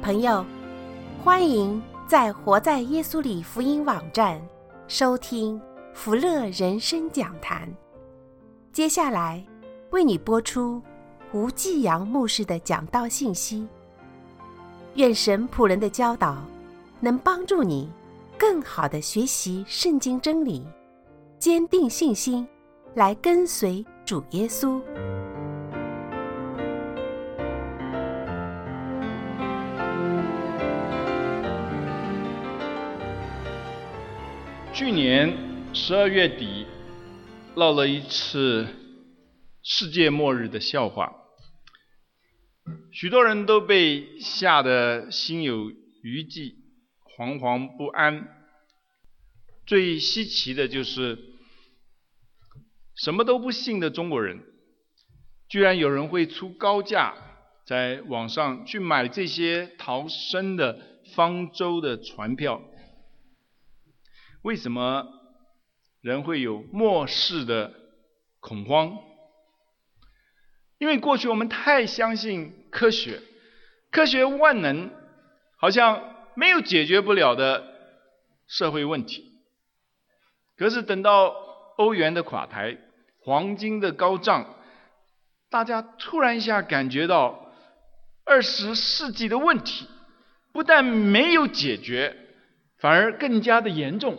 朋友，欢迎在活在耶稣里福音网站收听福乐人生讲坛。接下来为你播出吴继阳牧师的讲道信息。愿神仆人的教导能帮助你更好地学习圣经真理，坚定信心，来跟随主耶稣。 去年12月底闹了一次世界末日的笑话，许多人都被吓得心有余悸，惶惶不安。最稀奇的就是什么都不信的中国人，居然有人会出高价在网上去买这些逃生的方舟的船票。为什么人会有末世的恐慌？因为过去我们太相信科学，科学万能，好像没有解决不了的社会问题。可是等到欧元的垮台，黄金的高涨，大家突然一下感觉到20世纪的问题不但没有解决，反而更加的严重。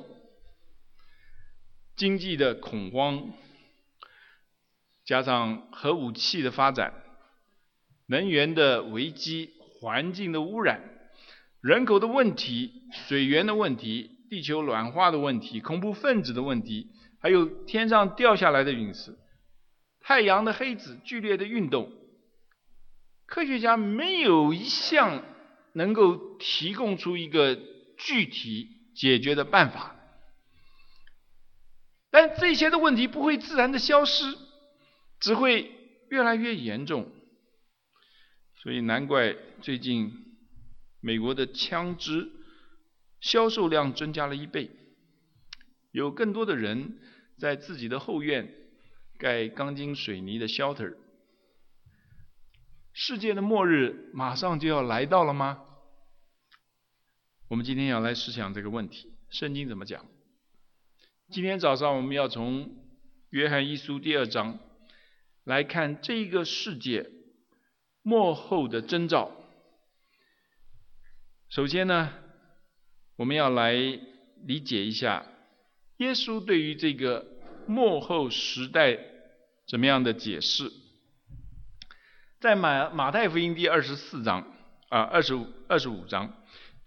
经济的恐慌，加上核武器的发展，能源的危机，环境的污染，人口的问题，水源的问题，地球暖化的问题，恐怖分子的问题，还有天上掉下来的陨石，太阳的黑子剧烈的运动，科学家没有一项能够提供出一个具体解决的办法。但这些的问题不会自然的消失，只会越来越严重。所以难怪最近美国的枪支销售量增加了1倍，有更多的人在自己的后院盖钢筋水泥的 shelter。 世界的末日马上就要来到了吗？我们今天要来思想这个问题，圣经怎么讲？今天早上我们要从约翰一书第2章来看这个世界末后的征兆。首先呢，我们要来理解一下耶稣对于这个末后时代怎么样的解释。在马太福音第24章25章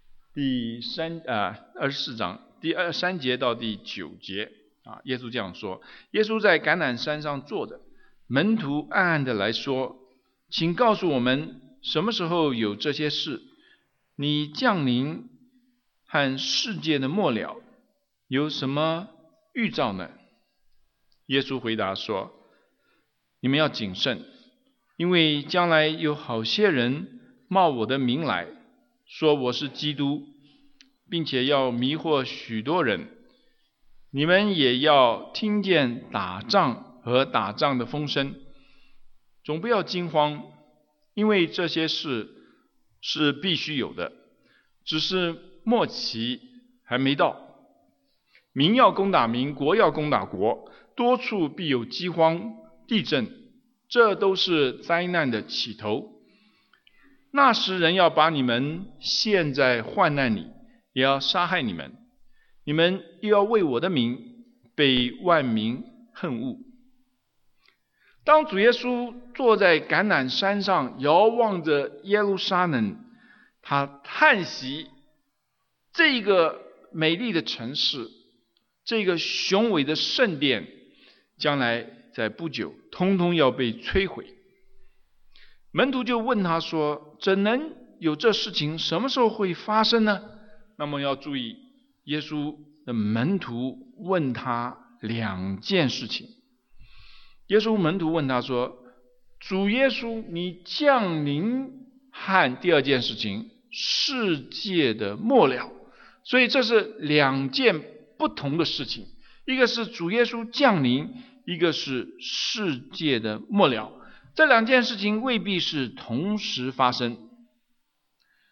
24章第3节到第9节耶稣这样说：耶稣在橄榄山上坐着，门徒暗暗的来说，请告诉我们什么时候有这些事？你降临和世界的末了有什么预兆呢？耶稣回答说，你们要谨慎，因为将来有好些人冒我的名来，说我是基督，并且要迷惑许多人。你们也要听见打仗和打仗的风声，总不要惊慌，因为这些事是必须有的，只是末期还没到。民要攻打民，国要攻打国，多处必有饥荒、地震，这都是灾难的起头。那时人要把你们陷在患难里，也要杀害你们，你们又要为我的名被万民恨恶。当主耶稣坐在橄榄山上遥望着耶路撒冷，他叹息这个美丽的城市，这个雄伟的圣殿将来在不久通通要被摧毁。门徒就问他说，怎能有这事情？什么时候会发生呢？那么要注意，耶稣的门徒问他2件事情。耶稣门徒问他说，主耶稣，你降临和第2件事情，世界的末了。所以这是2件不同的事情，一个是主耶稣降临，一个是世界的末了。这2件事情未必是同时发生。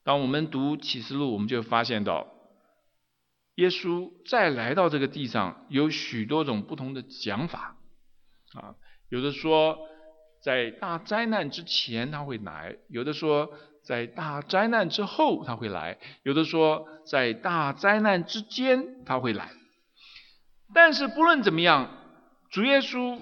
当我们读启示录，我们就发现到耶稣再来到这个地上有许多种不同的讲法有的说在大灾难之前他会来，有的说在大灾难之后他会来，有的说在大灾难之间他会来。但是不论怎么样，主耶稣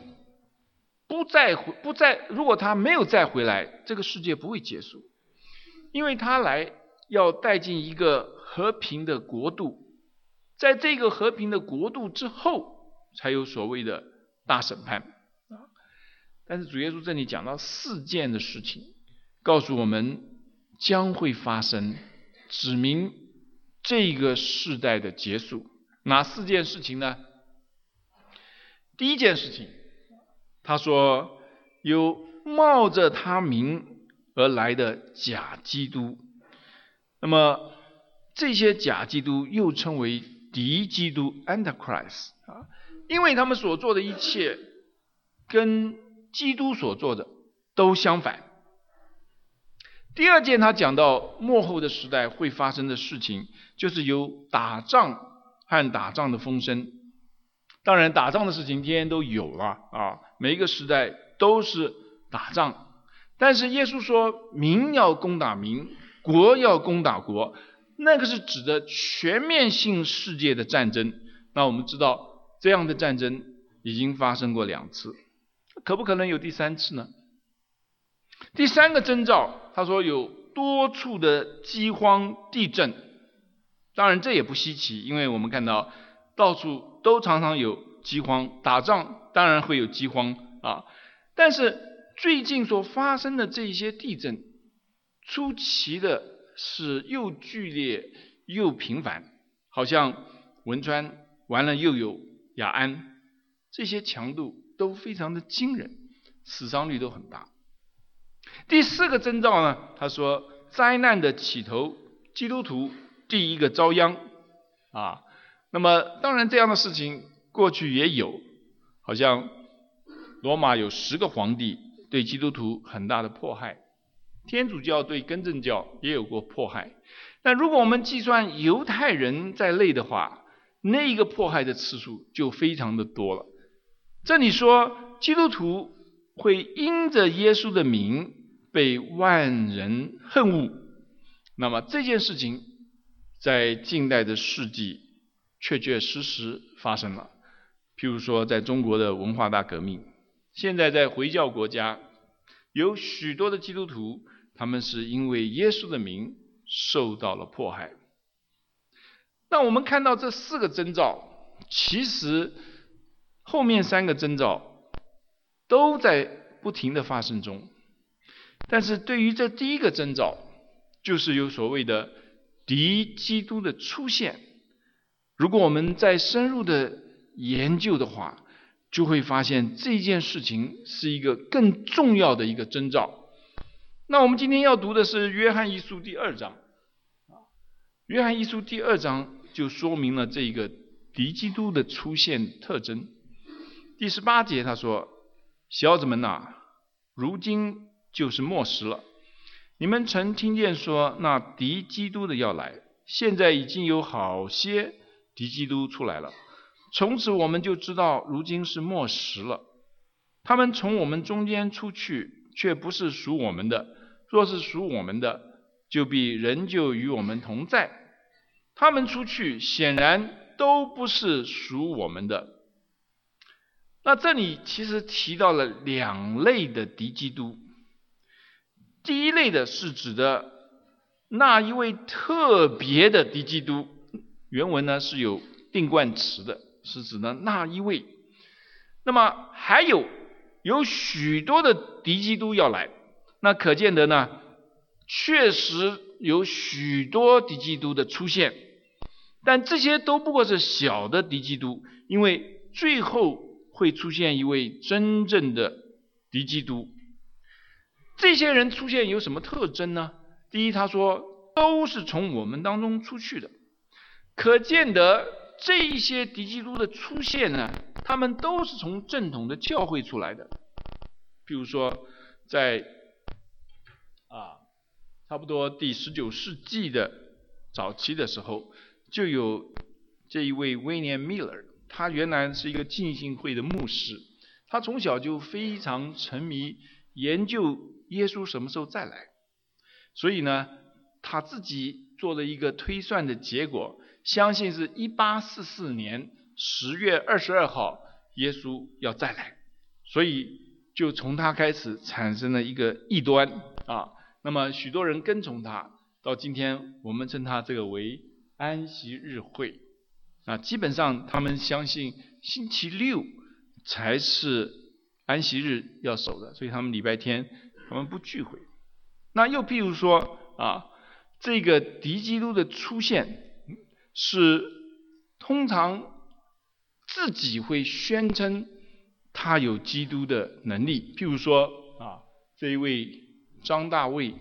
如果他没有再回来，这个世界不会结束，因为他来要带进一个和平的国度，在这个和平的国度之后才有所谓的大审判但是主耶稣这里讲到4件的事情，告诉我们将会发生，指明这个世代的结束。哪4件事情呢？第一件事情，他说有冒着他名而来的假基督。那么这些假基督又称为敌基督 Antichrist 因为他们所做的一切跟基督所做的都相反。第二件他讲到末后的时代会发生的事情，就是有打仗和打仗的风声。当然打仗的事情天天都有了每一个时代都是打仗，但是耶稣说民要攻打民，国要攻打国，那个是指的全面性世界的战争。那我们知道这样的战争已经发生过2次，可不可能有第3次呢？第3个征兆，他说有多处的饥荒地震。当然这也不稀奇，因为我们看到到处都常常有饥荒，打仗当然会有饥荒但是最近所发生的这些地震，出奇的是又剧烈又频繁，好像汶川完了又有雅安，这些强度都非常的惊人，死伤率都很大。第4个征兆呢，他说灾难的起头，基督徒第一个遭殃那么当然这样的事情过去也有，好像罗马有10个皇帝对基督徒很大的迫害，天主教对更正教也有过迫害。但如果我们计算犹太人在内的话，那一个迫害的次数就非常的多了。这里说基督徒会因着耶稣的名被万人恨恶，那么这件事情在近代的世纪确确实实发生了。譬如说在中国的文化大革命，现在在回教国家有许多的基督徒，他们是因为耶稣的名受到了迫害。那我们看到这4个征兆，其实后面3个征兆都在不停的发生中，但是对于这第一个征兆，就是有所谓的敌基督的出现，如果我们再深入的研究的话，就会发现这件事情是一个更重要的一个征兆。那我们今天要读的是约翰一书第2章，约翰一书第2章就说明了这个敌基督的出现特征。第18节他说，小子们如今就是末时了，你们曾听见说那敌基督的要来，现在已经有好些敌基督出来了，从此我们就知道如今是末时了。他们从我们中间出去，却不是属我们的，若是属我们的，就必仍旧与我们同在。他们出去显然都不是属我们的。那这里其实提到了2类的敌基督。第一类的是指的那一位特别的敌基督，原文呢是有定冠词的，是指的那一位。那么还有许多的敌基督要来，那可见得呢确实有许多敌基督的出现，但这些都不过是小的敌基督，因为最后会出现一位真正的敌基督。这些人出现有什么特征呢？第一，他说都是从我们当中出去的，可见得这一些敌基督的出现呢，他们都是从正统的教会出来的。譬如说在差不多第19世纪的早期的时候，就有这一位威廉·米勒，他原来是一个浸信会的牧师，他从小就非常沉迷研究耶稣什么时候再来，所以呢，他自己做了一个推算的结果，相信是1844年10月22号耶稣要再来，所以就从他开始产生了一个异端啊。那么许多人跟从他，到今天我们称他这个为安息日会啊。基本上他们相信星期六才是安息日要守的，所以他们礼拜天他们不聚会。那又譬如说啊，这个敌基督的出现是通常自己会宣称他有基督的能力，譬如说啊，这一位张大卫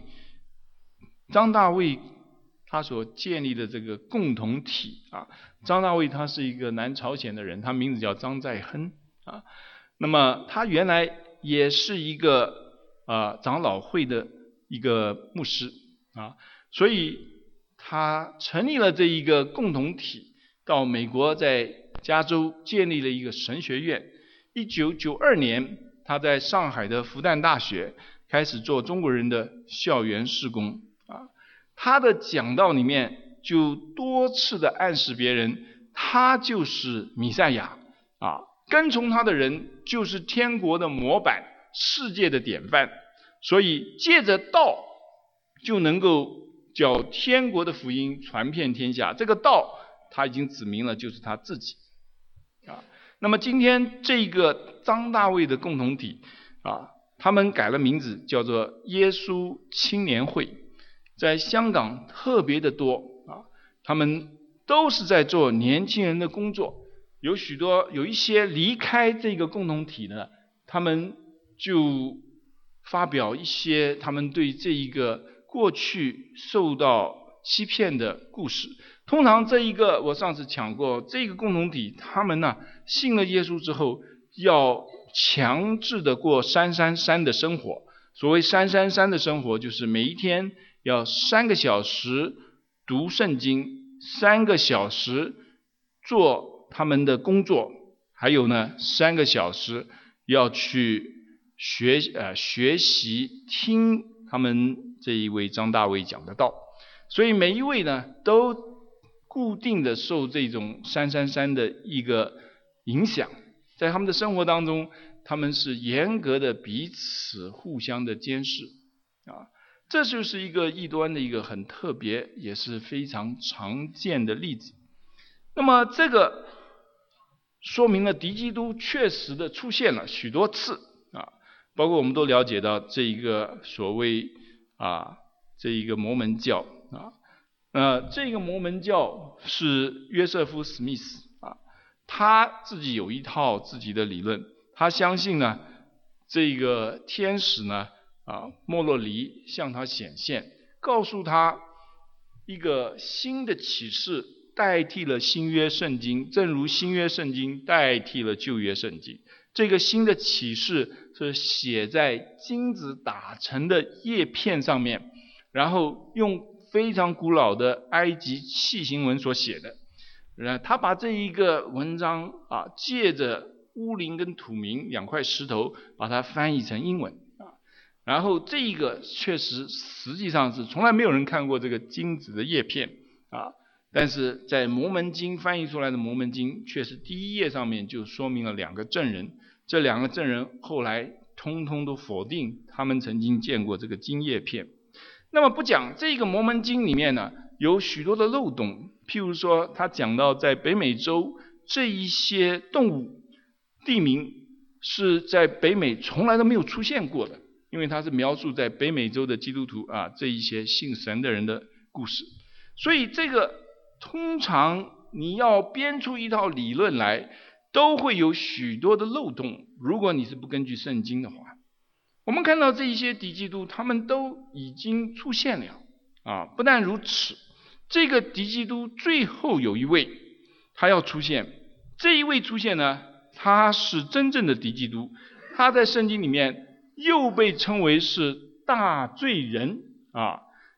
他所建立的这个共同体啊，张大卫他是一个南朝鲜的人，他名字叫张在亨啊。那么他原来也是一个长老会的一个牧师啊，所以他成立了这一个共同体，到美国在加州建立了一个神学院。1992年他在上海的复旦大学开始做中国人的校园事工啊。他的讲道里面就多次的暗示别人，他就是弥赛亚啊，跟从他的人就是天国的模板，世界的典范，所以借着道就能够叫天国的福音传遍天下。这个道他已经指明了就是他自己啊。那么今天这个张大卫的共同体啊，他们改了名字叫做耶稣青年会，在香港特别的多啊，他们都是在做年轻人的工作。有一些离开这个共同体呢，他们就发表一些他们对这一个过去受到欺骗的故事。通常这一个我上次讲过，这个共同体他们呢信了耶稣之后，要强制的过333的生活。所谓333的生活，就是每一天要3个小时读圣经，3个小时做他们的工作，还有呢3个小时要去学习听他们这一位张大卫讲的道。所以每一位呢都固定的受这种333的一个影响，在他们的生活当中，他们是严格的彼此互相的监视啊。这就是一个异端的一个很特别也是非常常见的例子。那么这个说明了敌基督确实的出现了许多次啊，包括我们都了解到这一个所谓这一个摩门教这个摩门教是约瑟夫·史密斯啊，他自己有一套自己的理论，他相信呢这个天使呢莫洛里向他显现，告诉他一个新的启示代替了新约圣经，正如新约圣经代替了旧约圣经。这个新的启示是写在金子打成的叶片上面，然后用非常古老的埃及楔形文所写的。他把这一个文章借着乌灵跟土明2块石头把它翻译成英文然后这一个确实实际上是从来没有人看过这个金子的叶片但是在摩门经翻译出来的摩门经却是第一页上面就说明了2个证人，这2个证人后来通通都否定他们曾经见过这个金叶片。那么不讲这个摩门经里面呢有许多的漏洞，譬如说他讲到在北美洲这一些动物地名是在北美从来都没有出现过的，因为他是描述在北美洲的基督徒这一些信神的人的故事。所以这个通常你要编出一套理论来都会有许多的漏洞，如果你是不根据圣经的话。我们看到这一些敌基督他们都已经出现了不但如此，这个敌基督最后有一位他要出现，这一位出现呢他是真正的敌基督，他在圣经里面又被称为是大罪人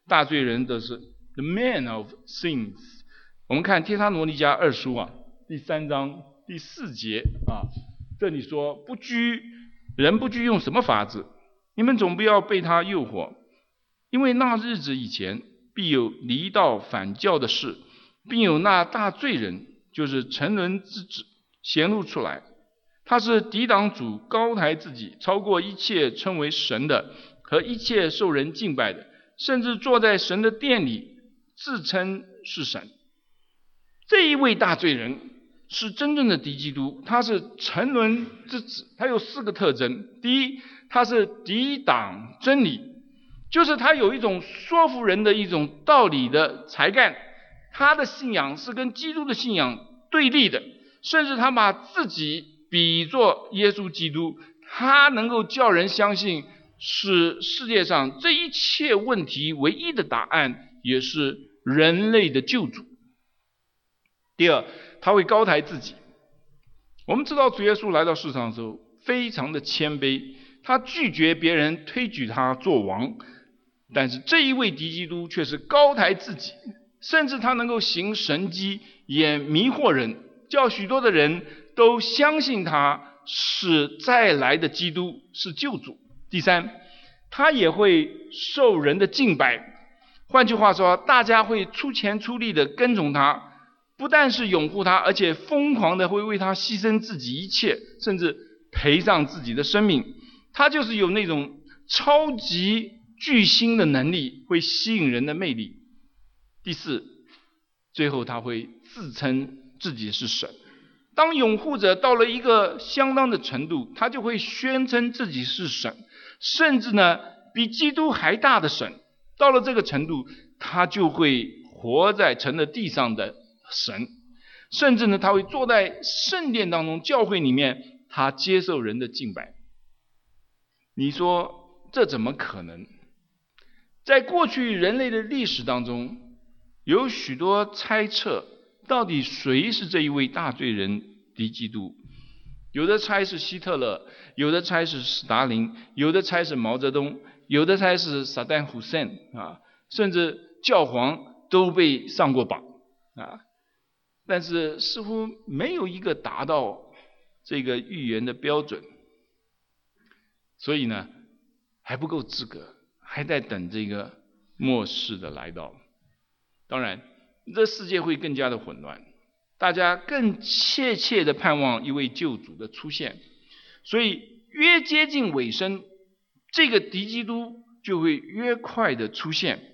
大罪人的是 the man of sins。我们看帖撒罗尼迦2书第3章第4节这里说人不拘用什么法子，你们总不要被他诱惑，因为那日子以前必有离道反教的事，并有那大罪人，就是沉沦之子显露出来。他是抵挡主，高抬自己，超过一切称为神的和一切受人敬拜的，甚至坐在神的殿里自称是神。这一位大罪人是真正的敌基督，他是沉沦之子。他有4个特征。第一，他是抵挡真理，就是他有一种说服人的一种道理的才干，他的信仰是跟基督的信仰对立的，甚至他把自己比作耶稣基督，他能够叫人相信是世界上这一切问题唯一的答案，也是人类的救主。第二，他会高抬自己。我们知道主耶稣来到世上的时候非常的谦卑，他拒绝别人推举他做王，但是这一位敌基督却是高抬自己，甚至他能够行神迹，也迷惑人，叫许多的人都相信他是再来的基督，是救主。第三，他也会受人的敬拜，换句话说，大家会出钱出力的跟从他，不但是拥护他，而且疯狂的会为他牺牲自己一切，甚至赔上自己的生命。他就是有那种超级巨星的能力，会吸引人的魅力。第四，最后他会自称自己是神。当拥护者到了一个相当的程度，他就会宣称自己是神，甚至呢比基督还大的神。到了这个程度，他就会活在成了地上的神，甚至呢他会坐在圣殿当中，教会里面，他接受人的敬拜。你说这怎么可能？在过去人类的历史当中，有许多猜测，到底谁是这一位大罪人敌基督？有的猜是希特勒，有的猜是斯大林，有的猜是毛泽东，有的猜是萨达姆胡塞甚至教皇都被上过榜但是似乎没有一个达到这个预言的标准，所以呢还不够资格，还在等这个末世的来到。当然这世界会更加的混乱，大家更切切的盼望一位救主的出现，所以越接近尾声，这个敌基督就会越快的出现。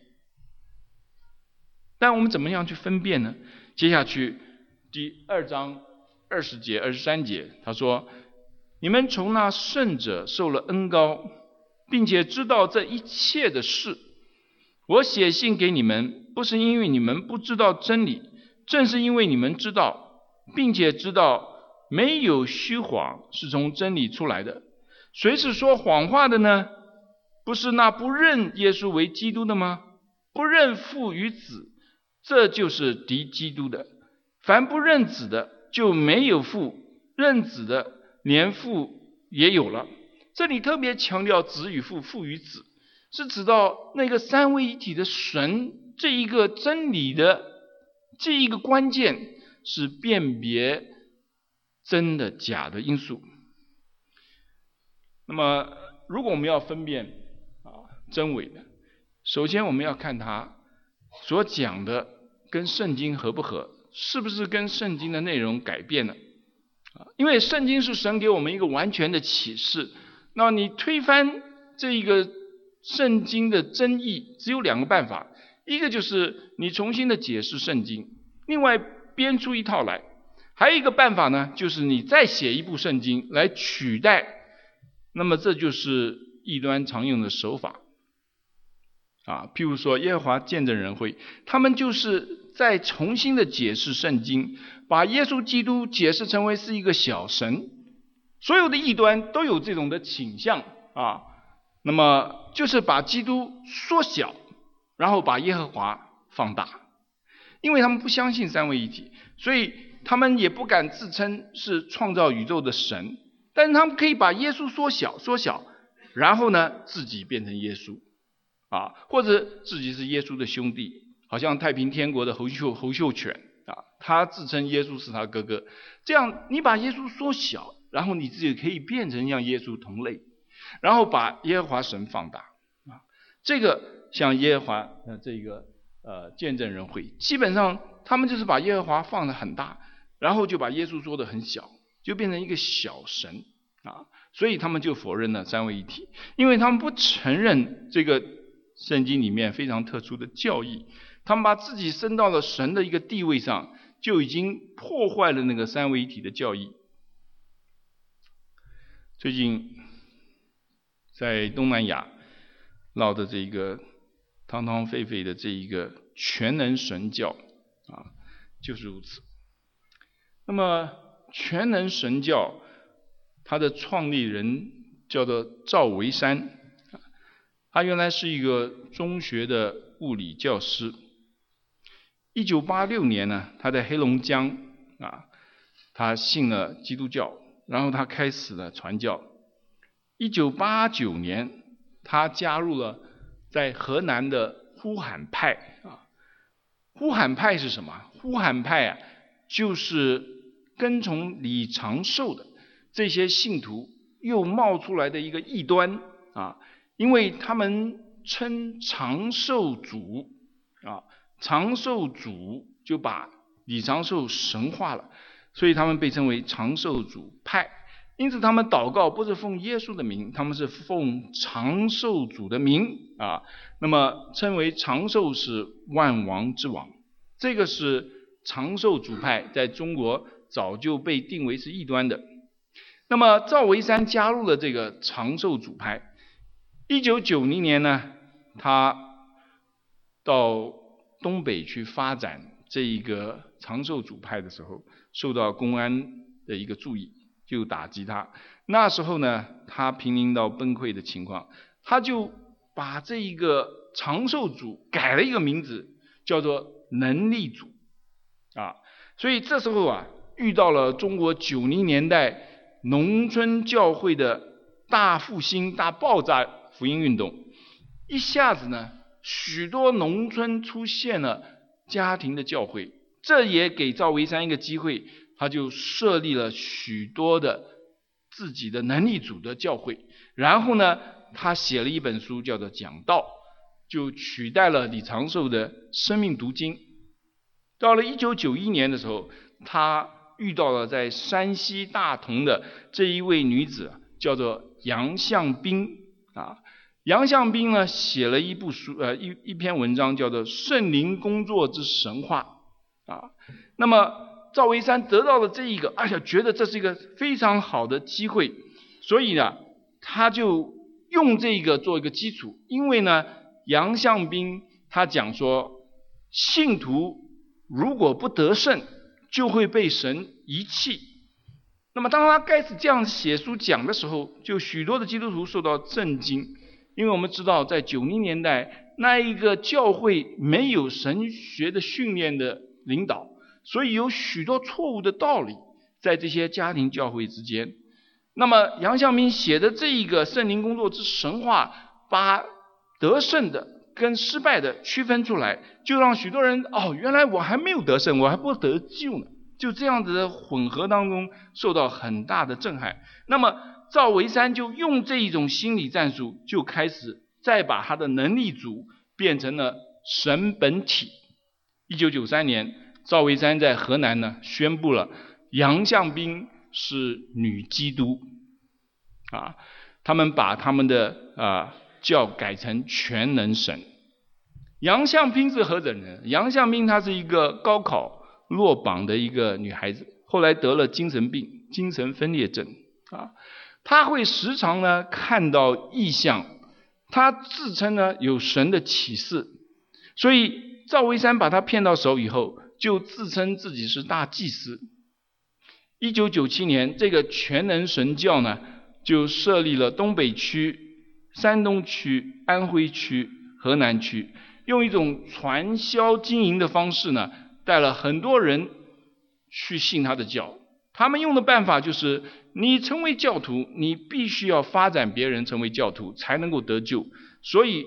但我们怎么样去分辨呢？接下去第2章20节23节他说，你们从那圣者受了恩膏，并且知道这一切的事。我写信给你们，不是因为你们不知道真理，正是因为你们知道，并且知道没有虚谎是从真理出来的。谁是说谎话的呢？不是那不认耶稣为基督的吗？不认父与子，这就是敌基督的。凡不认子的就没有父，认子的连父也有了。这里特别强调子与父，父与子，是指到那个三位一体的神，这一个真理的这一个关键，是辨别真的假的因素。那么如果我们要分辨真伪的，首先我们要看他所讲的跟圣经合不合，是不是跟圣经的内容改变了。因为圣经是神给我们一个完全的启示，那你推翻这一个圣经的真义只有2个办法，一个就是你重新的解释圣经，另外编出一套来，还有一个办法呢，就是你再写一部圣经来取代。那么这就是异端常用的手法譬如说耶和华见证人会，他们就是在重新的解释圣经，把耶稣基督解释成为是一个小神。所有的异端都有这种的倾向那么就是把基督缩小，然后把耶和华放大。因为他们不相信三位一体，所以他们也不敢自称是创造宇宙的神，但是他们可以把耶稣缩小，然后呢自己变成耶稣或者自己是耶稣的兄弟，好像太平天国的侯秀全他自称耶稣是他哥哥。这样你把耶稣缩小，然后你自己可以变成像耶稣同类，然后把耶和华神放大这个像耶和华这个见证人会，基本上他们就是把耶和华放得很大，然后就把耶稣说得很小，就变成一个小神所以他们就否认了三位一体，因为他们不承认这个圣经里面非常特殊的教义，他们把自己升到了神的一个地位上，就已经破坏了那个三位一体的教义。最近在东南亚闹的这个汤汤沸沸的这一个全能神教就是如此。那么全能神教他的创立人叫做赵维山，他原来是一个中学的物理教师。1986年呢，他在黑龙江他信了基督教，然后他开始了传教。1989年他加入了在河南的呼喊派呼喊派是什么？呼喊派就是跟从李长寿的这些信徒又冒出来的一个异端因为他们称长寿主长寿主就把李长寿神化了，所以他们被称为长寿主派。因此他们祷告不是奉耶稣的名，他们是奉长寿主的名那么称为长寿是万王之王。这个是长寿主派在中国早就被定为是异端的。那么赵维山加入了这个长寿主派。1990年呢，他到东北去发展这一个长寿主派的时候，受到公安的一个注意，就打击他。那时候呢，他濒临到崩溃的情况，他就把这一个长寿主改了一个名字，叫做能力主所以这时候遇到了中国90年代农村教会的大复兴、大爆炸福音运动，一下子呢，许多农村出现了家庭的教会，这也给赵维山一个机会，他就设立了许多的自己的能力组的教会。然后呢，他写了一本书叫做《讲道》，就取代了李长寿的生命读经。到了1991年的时候，他遇到了在山西大同的这一位女子，叫做杨向斌杨向斌呢写了一部书一篇文章，叫做《圣灵工作之神话》那么赵维山得到了这一个，觉得这是一个非常好的机会，所以呢，他就用这个做一个基础。因为呢，杨向斌他讲说，信徒如果不得胜，就会被神遗弃。那么当他开始这样写书讲的时候，就许多的基督徒受到震惊。因为我们知道在90年代那一个教会没有神学的训练的领导，所以有许多错误的道理在这些家庭教会之间。那么杨向斌写的这一个圣灵工作之神话，把得胜的跟失败的区分出来，就让许多人原来我还没有得胜，我还不得救呢，就这样子的混合当中受到很大的震撼。那么赵维山就用这一种心理战术，就开始再把他的能力组变成了神本体。1993年，赵维山在河南呢宣布了杨向斌是女基督他们把他们的教改成全能神。杨向斌是何等人？杨向斌她是一个高考落榜的一个女孩子，后来得了精神病，精神分裂症她会时常呢看到异象，她自称呢有神的启示，所以赵维山把她骗到手以后，就自称自己是大祭司。1997年，这个全能神教呢，就设立了东北区、山东区、安徽区、河南区，用一种传销经营的方式呢，带了很多人去信他的教。他们用的办法就是，你成为教徒，你必须要发展别人成为教徒才能够得救。所以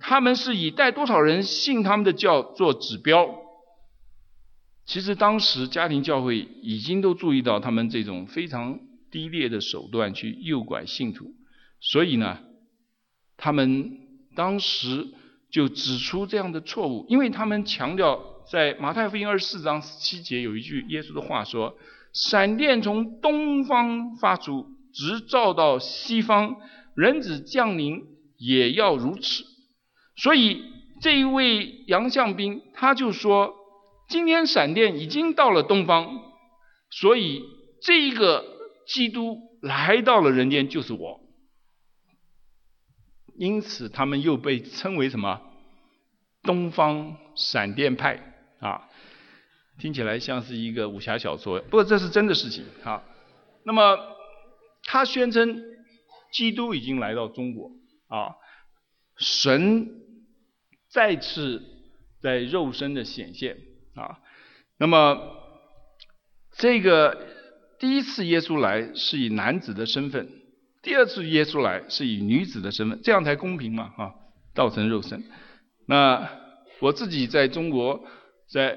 他们是以带多少人信他们的教做指标。其实当时家庭教会已经都注意到他们这种非常低劣的手段去诱拐信徒，所以呢，他们当时就指出这样的错误，因为他们强调在马太福音24章17节有一句耶稣的话说：闪电从东方发出，直照到西方，人子降临也要如此。所以这一位杨相兵他就说，今天闪电已经到了东方，所以这个基督来到了人间就是我。因此他们又被称为什么？东方闪电派啊，听起来像是一个武侠小说，不过这是真的事情啊。那么他宣称基督已经来到中国啊，神再次在肉身的显现啊。那么这个第一次耶稣来是以男子的身份，第二次耶稣来是以女子的身份，这样才公平嘛啊，道成肉身。那我自己在中国，在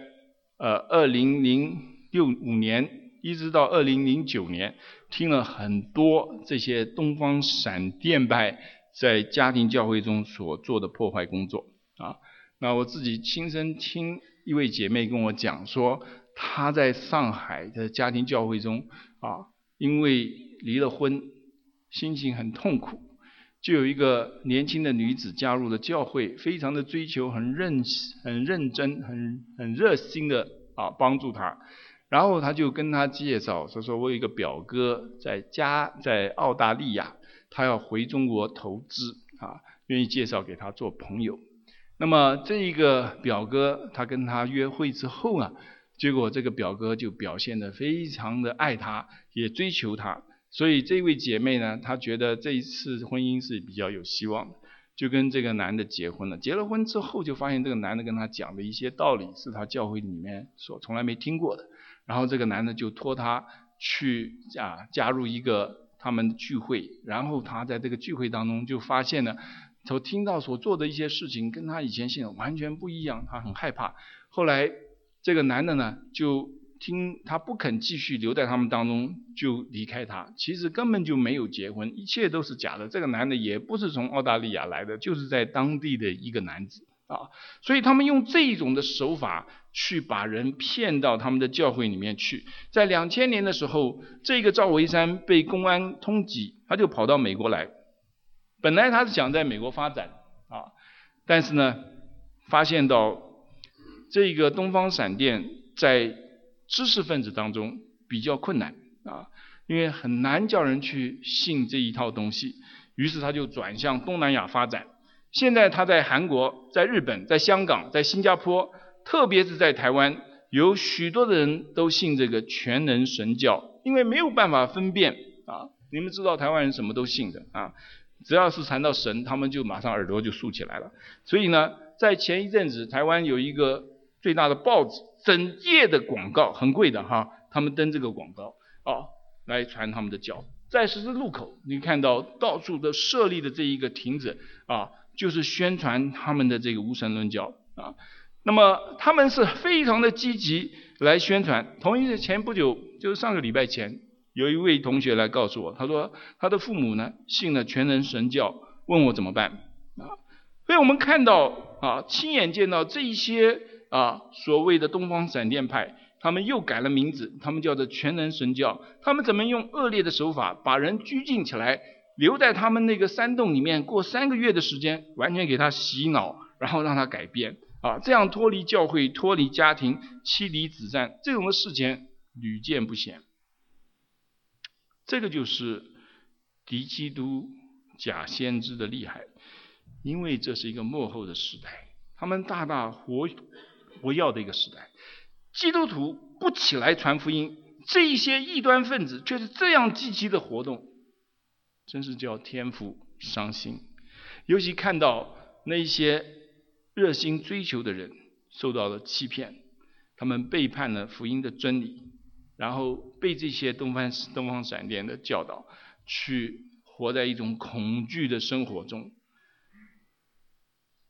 2005年一直到2009年，听了很多这些东方闪电派在家庭教会中所做的破坏工作啊。那我自己亲身听一位姐妹跟我讲说，她在上海的家庭教会中啊，因为离了婚，心情很痛苦，就有一个年轻的女子加入了教会，非常的追求，很认真，很热心的帮助她。然后她就跟她介绍说我有一个表哥在澳大利亚，他要回中国投资啊，愿意介绍给他做朋友。那么这一个表哥他跟他约会之后啊，结果这个表哥就表现得非常的爱他，也追求他。所以这位姐妹呢，她觉得这一次婚姻是比较有希望的，就跟这个男的结婚了。结了婚之后就发现这个男的跟她讲的一些道理是她教会里面所从来没听过的，然后这个男的就托她去加入一个他们的聚会，然后她在这个聚会当中就发现了所听到所做的一些事情跟他以前信的完全不一样，他很害怕。后来这个男的呢，就听他不肯继续留在他们当中，就离开他。其实根本就没有结婚，一切都是假的。这个男的也不是从澳大利亚来的，就是在当地的一个男子啊。所以他们用这种的手法去把人骗到他们的教会里面去。在2000年的时候，这个赵维山被公安通缉，他就跑到美国来。本来他是想在美国发展啊，但是呢，发现到这个东方闪电在知识分子当中比较困难啊，因为很难叫人去信这一套东西，于是他就转向东南亚发展。现在他在韩国、在日本、在香港、在新加坡，特别是在台湾，有许多的人都信这个全能神教，因为没有办法分辨啊。你们知道台湾人什么都信的啊。只要是谈到神，他们就马上耳朵就竖起来了。所以呢，在前一阵子，台湾有一个最大的报纸，整页的广告，很贵的哈，他们登这个广告来传他们的教。在十字路口，你看到到处的设立的这一个亭子就是宣传他们的这个无神论教啊。那么他们是非常的积极来宣传。同一前不久，就是上个礼拜前，有一位同学来告诉我，他说他的父母呢信了全能神教，问我怎么办所以我们看到亲眼见到这一些所谓的东方闪电派，他们又改了名字，他们叫做全能神教。他们怎么用恶劣的手法把人拘禁起来，留在他们那个山洞里面过3个月的时间，完全给他洗脑，然后让他改变这样脱离教会、脱离家庭、妻离子散，这种的事情屡见不鲜。这个就是敌基督假先知的厉害，因为这是一个末后的时代，他们大大活跃的一个时代。基督徒不起来传福音，这一些异端分子却是这样积极的活动，真是叫天父伤心。尤其看到那些热心追求的人受到了欺骗，他们背叛了福音的真理，然后被这些东方闪电的教导去活在一种恐惧的生活中。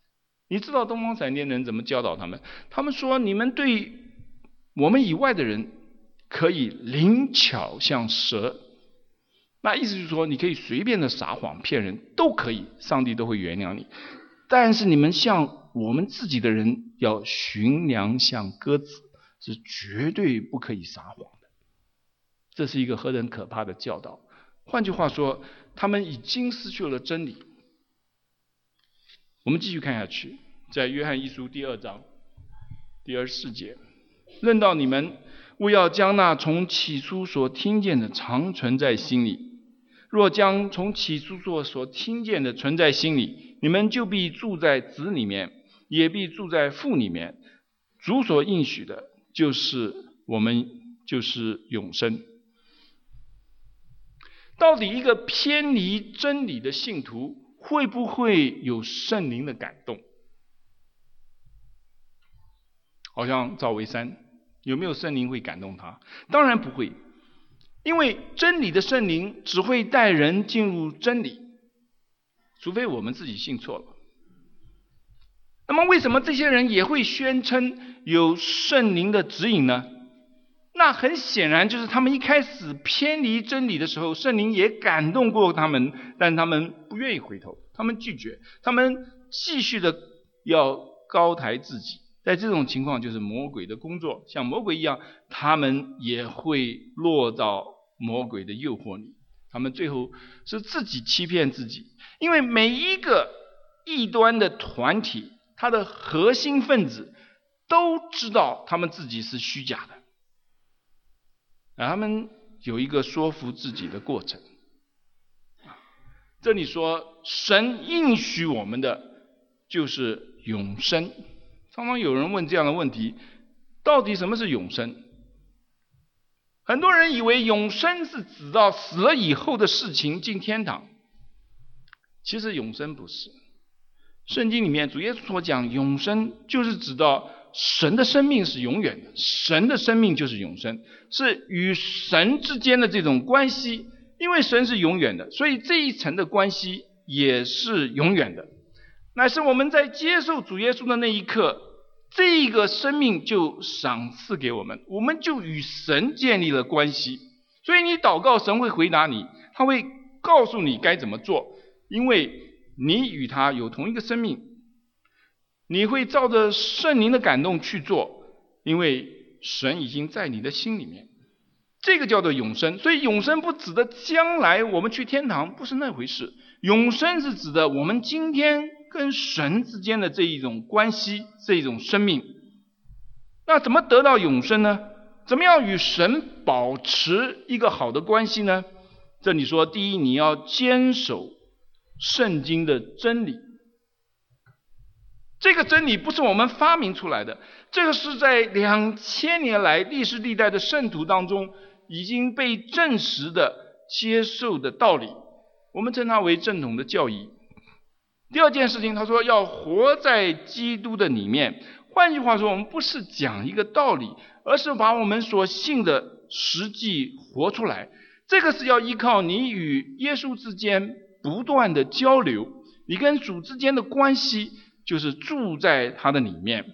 你知道东方闪电人怎么教导他们？他们说，你们对我们以外的人可以灵巧像蛇，那意思就是说，你可以随便的撒谎骗人都可以，上帝都会原谅你。但是你们像我们自己的人要驯良像鸽子，是绝对不可以撒谎的。这是一个何等可怕的教导。换句话说，他们已经失去了真理。我们继续看下去，在约翰一书第2章第24节，论到你们，务要将那从起初所听见的常存在心里。若将从起初所听见的存在心里，你们就必住在子里面，也必住在父里面。主所应许的就是永生。到底一个偏离真理的信徒会不会有圣灵的感动？好像赵维山有没有圣灵会感动他？当然不会，因为真理的圣灵只会带人进入真理，除非我们自己信错了。那么为什么这些人也会宣称有圣灵的指引呢？那很显然就是他们一开始偏离真理的时候，圣灵也感动过他们，但他们不愿意回头，他们拒绝，他们继续的要高抬自己。在这种情况就是魔鬼的工作，像魔鬼一样，他们也会落到魔鬼的诱惑里，他们最后是自己欺骗自己。因为每一个异端的团体，他的核心分子都知道他们自己是虚假的，而他们有一个说服自己的过程。这里说神应许我们的就是永生。常常有人问这样的问题，到底什么是永生？很多人以为永生是指到死了以后的事情，进天堂。其实永生不是。圣经里面主耶稣所讲永生，就是指到神的生命是永远的，神的生命就是永生，是与神之间的这种关系。因为神是永远的，所以这一层的关系也是永远的。乃是我们在接受主耶稣的那一刻，这个生命就赏赐给我们，我们就与神建立了关系。所以你祷告，神会回答你，他会告诉你该怎么做，因为你与他有同一个生命，你会照着圣灵的感动去做，因为神已经在你的心里面。这个叫做永生。所以永生不指的将来我们去天堂，不是那回事。永生是指的我们今天跟神之间的这一种关系，这一种生命。那怎么得到永生呢？怎么样与神保持一个好的关系呢？这里说，第一，你要坚守圣经的真理。这个真理不是我们发明出来的，这个是在2000年来历世历代的圣徒当中已经被证实的接受的道理，我们称它为正统的教义。第二件事情，他说要活在基督的里面。换句话说，我们不是讲一个道理，而是把我们所信的实际活出来。这个是要依靠你与耶稣之间不断的交流，你跟主之间的关系就是住在他的里面。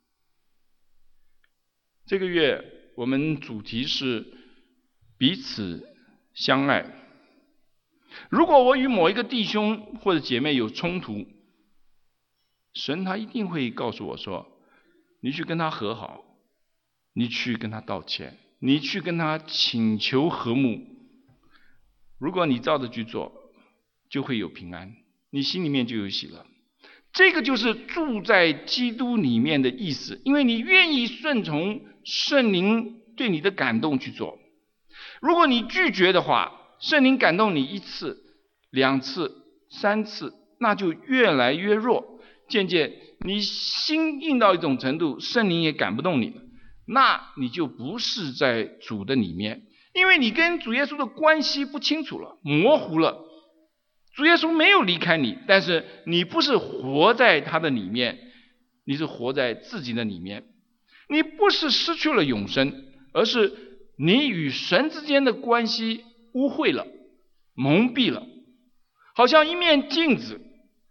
这个月我们主题是彼此相爱。如果我与某一个弟兄或者姐妹有冲突，神他一定会告诉我说，你去跟他和好，你去跟他道歉，你去跟他请求和睦。如果你照着去做，就会有平安，你心里面就有喜乐。这个就是住在基督里面的意思，因为你愿意顺从圣灵对你的感动去做。如果你拒绝的话，圣灵感动你1次、2次、3次，那就越来越弱，渐渐你心硬到一种程度，圣灵也感不动你了，那你就不是在主的里面，因为你跟主耶稣的关系不清楚了，模糊了。主耶稣没有离开你，但是你不是活在他的里面，你是活在自己的里面。你不是失去了永生，而是你与神之间的关系污秽了，蒙蔽了，好像一面镜子，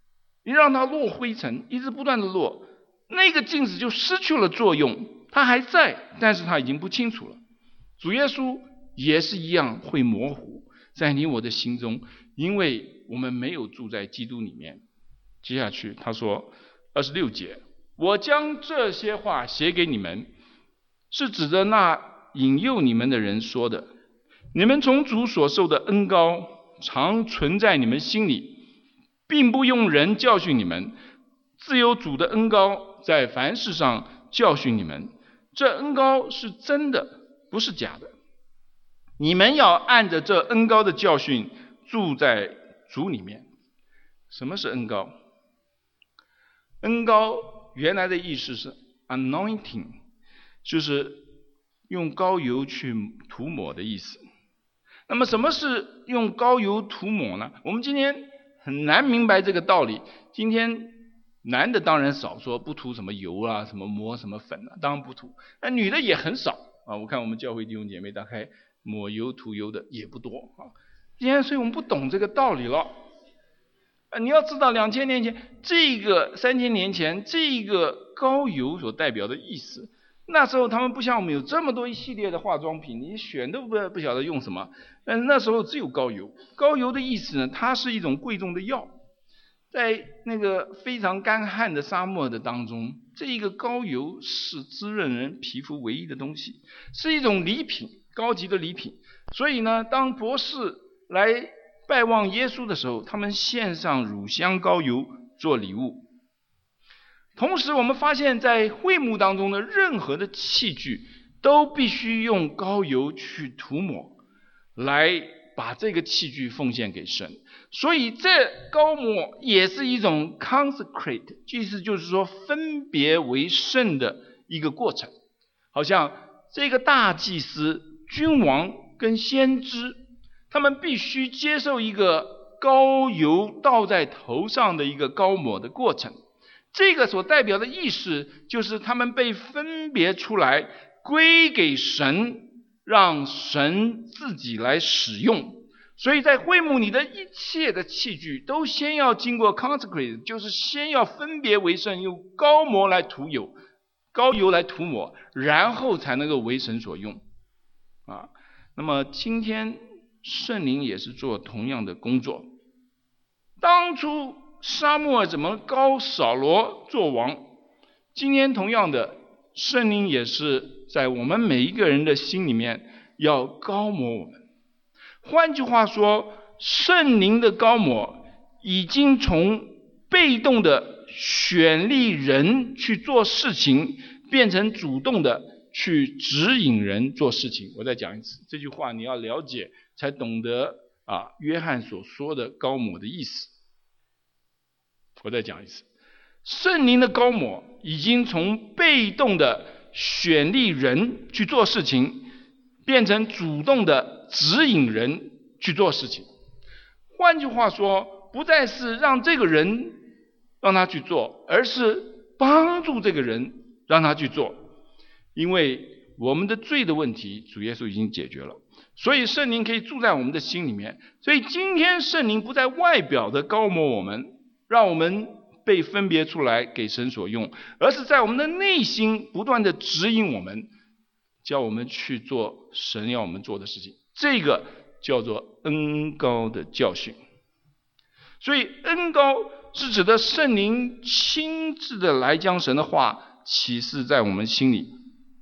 你让它落灰尘，一直不断的落，那个镜子就失去了作用，它还在，但是它已经不清楚了。主耶稣也是一样会模糊在你我的心中，因为我们没有住在基督里面。接下去他说26节，我将这些话写给你们，是指着那引诱你们的人说的。你们从主所受的恩膏常存在你们心里，并不用人教训你们，自有主的恩膏在凡事上教训你们。这恩膏是真的，不是假的。你们要按着这恩膏的教训住在主里面。什么是恩膏？恩膏原来的意思是 anointing， 就是用膏油去涂抹的意思。那么什么是用膏油涂抹呢？我们今天很难明白这个道理。今天男的当然少说不涂什么油啊，什么抹什么粉啊，当然不涂。那女的也很少啊，我看我们教会弟兄姐妹大概抹油涂油的也不多啊。今天所以我们不懂这个道理了。你要知道2000年前这个3000年前这个膏油所代表的意思，那时候他们不像我们有这么多一系列的化妆品，你选都不晓得用什么。但是那时候只有膏油。膏油的意思呢，它是一种贵重的药，在那个非常干旱的沙漠的当中，这一个膏油是滋润人皮肤唯一的东西，是一种礼品，高级的礼品。所以呢，当博士来拜望耶稣的时候，他们献上乳香膏油做礼物。同时我们发现在会幕当中的任何的器具都必须用膏油去涂抹，来把这个器具奉献给神。所以这膏抹也是一种 consecrate， 意思就是说分别为圣的一个过程。好像这个大祭司、君王跟先知，他们必须接受一个膏油倒在头上的一个膏抹的过程。这个所代表的意思就是他们被分别出来，归给神，让神自己来使用。所以在会幕里的一切的器具都先要经过 consecrate， 就是先要分别为圣，用膏油来涂抹，然后才能够为神所用啊。那么今天圣灵也是做同样的工作。当初撒母耳怎么膏扫罗做王，今天同样的，圣灵也是在我们每一个人的心里面要膏抹我们。换句话说，圣灵的膏抹已经从被动的选立人去做事情，变成主动的去指引人做事情。我再讲一次，这句话你要了解才懂得约翰所说的膏抹的意思。我再讲一次，圣灵的膏抹已经从被动的选立人去做事情，变成主动的指引人去做事情。换句话说，不再是让这个人让他去做，而是帮助这个人让他去做。因为我们的罪的问题，主耶稣已经解决了，所以圣灵可以住在我们的心里面。所以今天圣灵不在外表的膏抹我们，让我们被分别出来给神所用，而是在我们的内心不断的指引我们，叫我们去做神要我们做的事情。这个叫做恩膏的教训。所以恩膏是指的圣灵亲自的来将神的话启示在我们心里。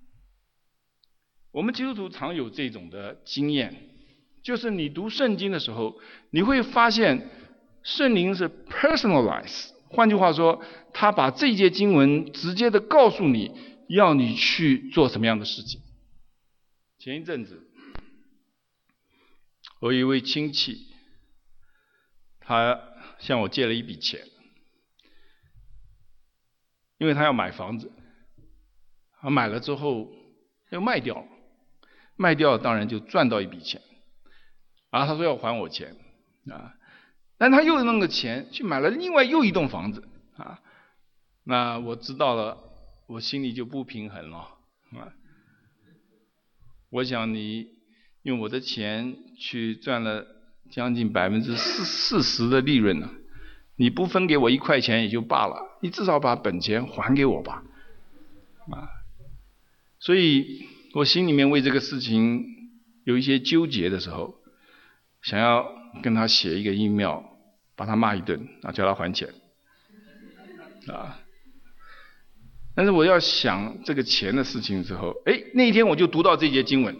我们基督徒常有这种的经验，就是你读圣经的时候，你会发现圣灵是 personalize， 换句话说，他把这节经文直接的告诉你，要你去做什么样的事情。前一阵子我有一位亲戚，他向我借了一笔钱，因为他要买房子，他买了之后又卖掉了，卖掉当然就赚到一笔钱，然后他说要还我钱但他又弄个钱去买了另外又一栋房子那我知道了，我心里就不平衡了我想你用我的钱去赚了将近40%的利润你不分给我1块钱也就罢了，你至少把本钱还给我吧。所以我心里面为这个事情有一些纠结的时候，想要跟他写一个email，把他骂一顿，叫他还钱。但是我要想这个钱的事情之后，那一天我就读到这节经文。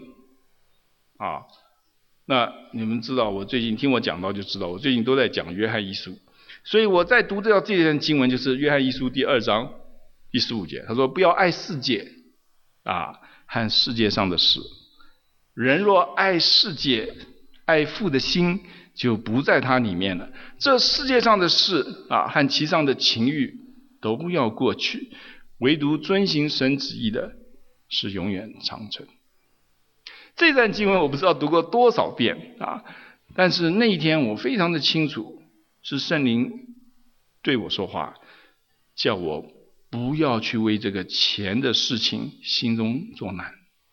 那你们知道，我最近听我讲到就知道，我最近都在讲约翰一书，所以我在读到这段经文，就是约翰一书第2章第15节，他说不要爱世界和世界上的事，人若爱世界，爱父的心就不在他里面了。这世界上的事和其上的情欲都要过去，唯独遵行神旨意的是永远长存。这段经文我不知道读过多少遍但是那一天我非常的清楚，是圣灵对我说话，叫我不要去为这个钱的事情心中作难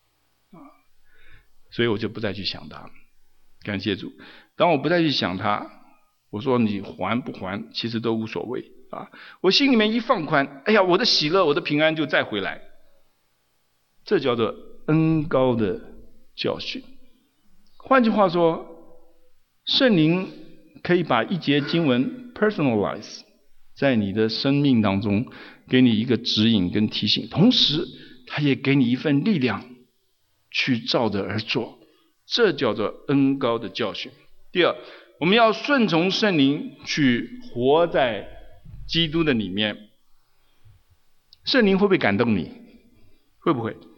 所以我就不再去想它。感谢主，当我不再去想它，我说你还不还其实都无所谓我心里面一放宽，我的喜乐我的平安就再回来。这叫做恩膏的教训。换句话说，圣灵可以把一节经文 personalize 在你的生命当中，给你一个指引跟提醒，同时他也给你一份力量去照着而做，这叫做恩膏的教训。第二，我们要顺从圣灵去活在基督的里面。圣灵会不会感动你？会不会？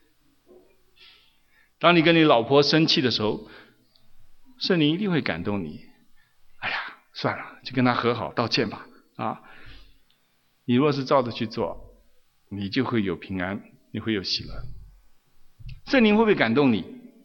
当你跟你老婆生气的时候，圣灵一定会感动你。算了，就跟他和好道歉吧你若是照着去做，你就会有平安，你会有喜乐。圣灵会不会感动你？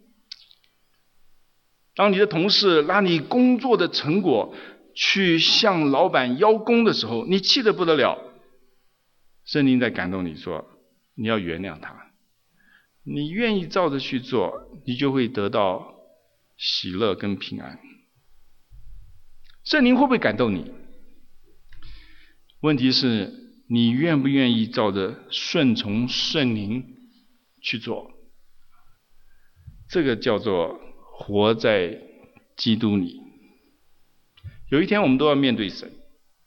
当你的同事拿你工作的成果去向老板邀功的时候，你气得不得了，圣灵在感动你说你要原谅他。你愿意照着去做，你就会得到喜乐跟平安。圣灵会不会感动你？问题是你愿不愿意照着顺从圣灵去做。这个叫做活在基督里。有一天我们都要面对神，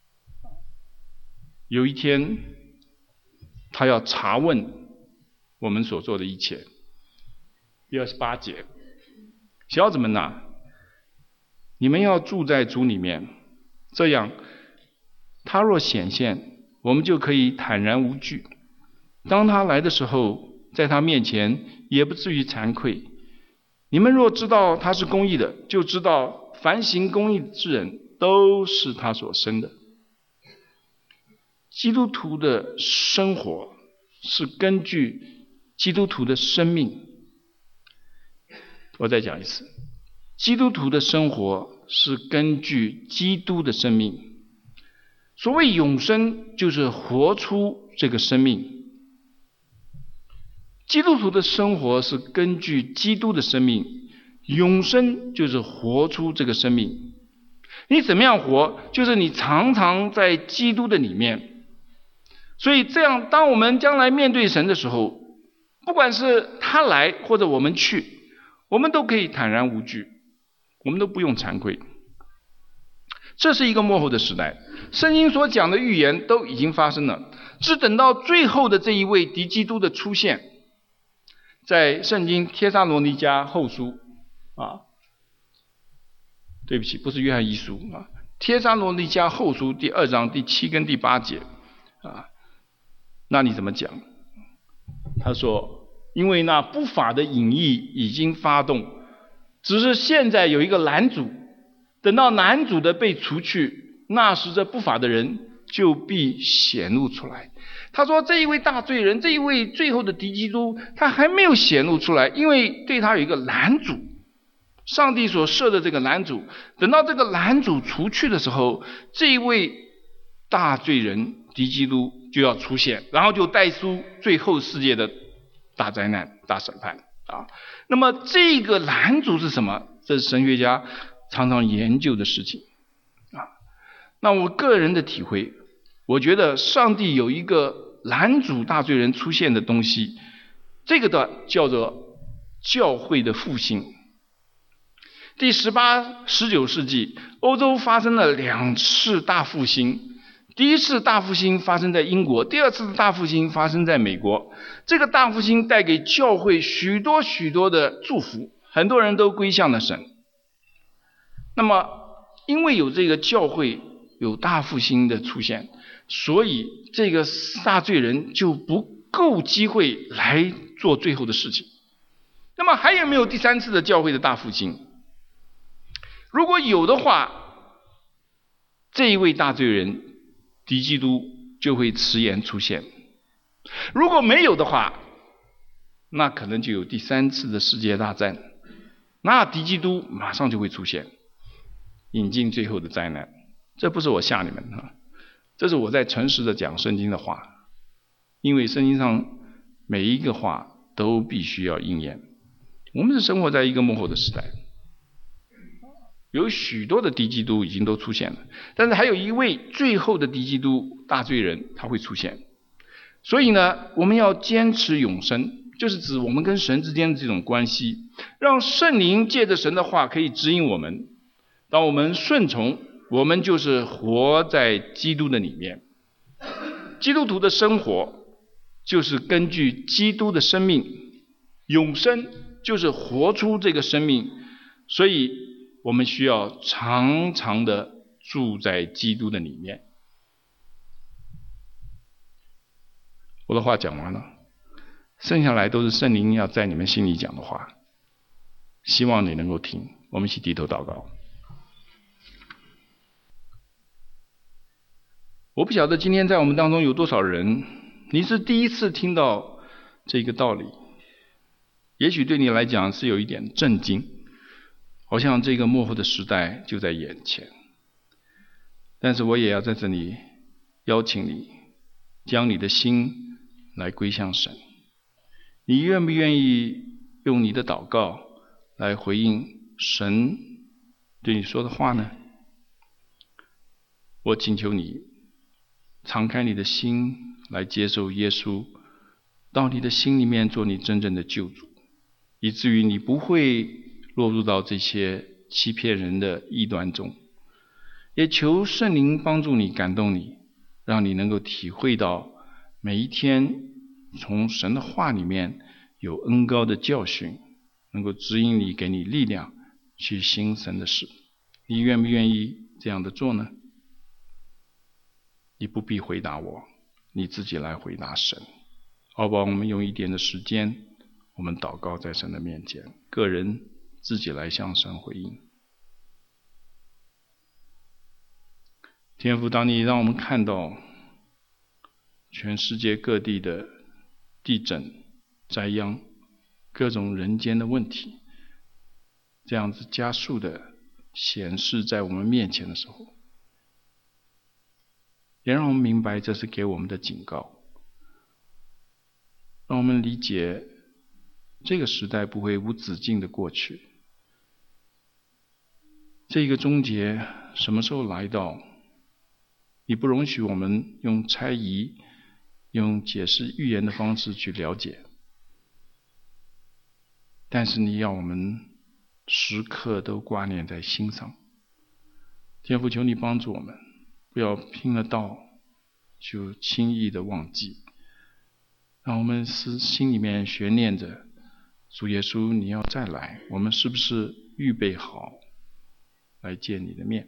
有一天他要查问我们所做的一切。第28节，小子们你们要住在主里面，这样他若显现，我们就可以坦然无惧。当他来的时候，在他面前也不至于惭愧。你们若知道他是公义的，就知道凡行公义之人都是他所生的。基督徒的生活是根据基督徒的生命。我再讲一次，基督徒的生活是根据基督的生命。所谓永生，就是活出这个生命。基督徒的生活是根据基督的生命，永生就是活出这个生命。你怎么样活，就是你常常在基督的里面。所以这样，当我们将来面对神的时候，不管是他来或者我们去，我们都可以坦然无惧，我们都不用惭愧。这是一个末后的时代，圣经所讲的预言都已经发生了，只等到最后的这一位敌基督的出现。在圣经帖撒罗尼迦后书对不起，不是约翰一书帖撒罗尼迦后书第2章第7跟第8节那你怎么讲？他说，因为那不法的隐意已经发动，只是现在有一个拦阻，等到拦阻的被除去，那时这不法的人就必显露出来。他说这一位大罪人，这一位最后的敌基督，他还没有显露出来，因为对他有一个拦阻，上帝所设的这个拦阻，等到这个拦阻除去的时候，这一位大罪人敌基督就要出现，然后就带出最后世界的大灾难大审判那么这个拦阻是什么？这是神学家常常研究的事情那我个人的体会，我觉得上帝有一个拦阻大罪人出现的东西，这个的叫做教会的复兴。第18、19世纪，欧洲发生了2次大复兴。第一次大复兴发生在英国，第二次大复兴发生在美国。这个大复兴带给教会许多许多的祝福，很多人都归向了神。那么因为有这个教会有大复兴的出现，所以这个大罪人就不够机会来做最后的事情。那么还有没有第3次的教会的大复兴？如果有的话，这一位大罪人敌基督就会迟延出现。如果没有的话，那可能就有第3次的世界大战，那敌基督马上就会出现，引进最后的灾难。这不是我吓你们，这是我在诚实的讲圣经的话，因为圣经上每一个话都必须要应验。我们是生活在一个末后的时代，有许多的敌基督已经都出现了，但是还有一位最后的敌基督大罪人他会出现。所以呢，我们要坚持永生，就是指我们跟神之间的这种关系，让圣灵借着神的话可以指引我们。当我们顺从，我们就是活在基督的里面。基督徒的生活就是根据基督的生命，永生就是活出这个生命。所以我们需要常常的住在基督的里面。我的话讲完了，剩下来都是圣灵要在你们心里讲的话，希望你能够听。我们一起低头祷告。我不晓得今天在我们当中有多少人，你是第一次听到这个道理，也许对你来讲是有一点震惊，好像这个末后的时代就在眼前。但是我也要在这里邀请你，将你的心来归向神。你愿不愿意用你的祷告来回应神对你说的话呢？我请求你敞开你的心来接受耶稣到你的心里面做你真正的救主，以至于你不会落入到这些欺骗人的异端中。也求圣灵帮助你，感动你，让你能够体会到每一天从神的话里面有恩膏的教训，能够指引你，给你力量去行神的事。你愿不愿意这样的做呢？你不必回答我，你自己来回答神。好吧，我们用一点的时间，我们祷告在神的面前，个人自己来向神回应。天父，当你让我们看到全世界各地的地震、灾殃、各种人间的问题，这样子加速的显示在我们面前的时候，也让我们明白这是给我们的警告，让我们理解这个时代不会无止境的过去。这个终结什么时候来到？你不容许我们用猜疑、用解释预言的方式去了解，但是你要我们时刻都挂念在心上。天父，求你帮助我们，不要听了道就轻易的忘记，让我们心里面悬念着主耶稣你要再来，我们是不是预备好来见你的面？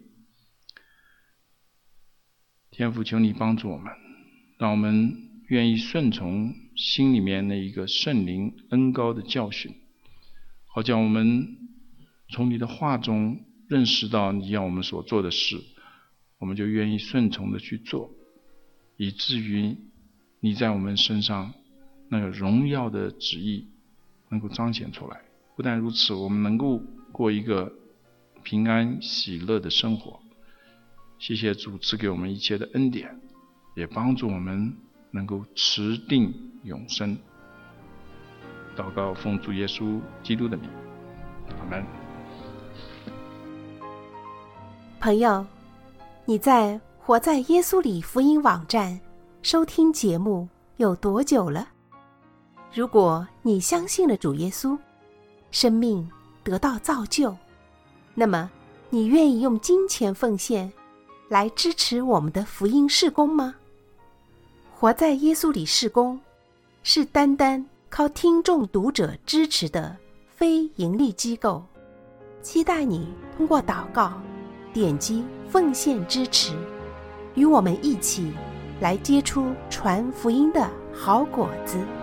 天父，求你帮助我们，让我们愿意顺从心里面那一个圣灵恩膏的教训，好叫我们从你的话中认识到你要我们所做的事，我们就愿意顺从的去做，以至于你在我们身上那个荣耀的旨意能够彰显出来。不但如此，我们能够过一个平安喜乐的生活。谢谢主赐给我们一切的恩典，也帮助我们能够持定永生。祷告奉主耶稣基督的名，阿们。 朋友， 你在活在耶稣里福音网站收听节目有多久了？如果你相信了主耶稣，生命得到造就，那么你愿意用金钱奉献来支持我们的福音事工吗？活在耶稣里事工是单单靠听众读者支持的非盈利机构，期待你通过祷告点击奉献支持，与我们一起来结出传福音的好果子。